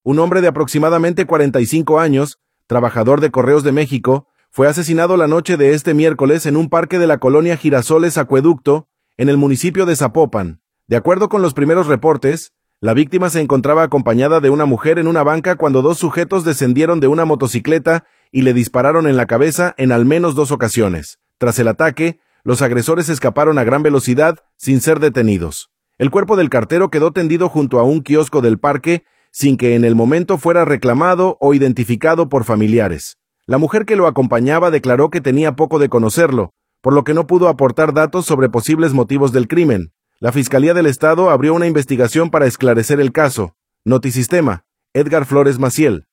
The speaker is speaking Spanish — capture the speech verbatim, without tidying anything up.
Un hombre de aproximadamente cuarenta y cinco años, trabajador de Correos de México, fue asesinado la noche de este miércoles en un parque de la colonia Girasoles Acueducto, en el municipio de Zapopan. De acuerdo con los primeros reportes, la víctima se encontraba acompañada de una mujer en una banca cuando dos sujetos descendieron de una motocicleta y le dispararon en la cabeza en al menos dos ocasiones. Tras el ataque, los agresores escaparon a gran velocidad sin ser detenidos. El cuerpo del cartero quedó tendido junto a un kiosco del parque sin que en el momento fuera reclamado o identificado por familiares. La mujer que lo acompañaba declaró que tenía poco de conocerlo, por lo que no pudo aportar datos sobre posibles motivos del crimen. La Fiscalía del Estado abrió una investigación para esclarecer el caso. Notisistema, Edgar Flores Maciel.